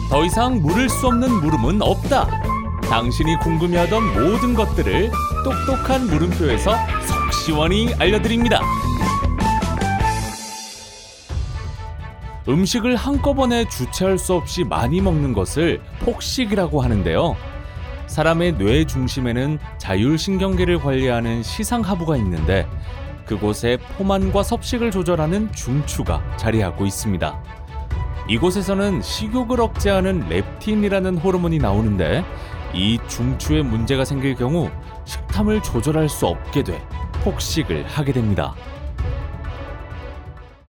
더 이상 물을 수 없는 물음은 없다. 당신이 궁금해하던 모든 것들을 똑똑한 물음표에서 속 시원히 알려드립니다. 음식을 한꺼번에 주체할 수 없이 많이 먹는 것을 폭식이라고 하는데요. 사람의 뇌 중심에는 자율신경계를 관리하는 시상하부가 있는데 그곳에 포만과 섭식을 조절하는 중추가 자리하고 있습니다. 이곳에서는 식욕을 억제하는 렙틴이라는 호르몬이 나오는데 이 중추에 문제가 생길 경우 식탐을 조절할 수 없게 돼 폭식을 하게 됩니다.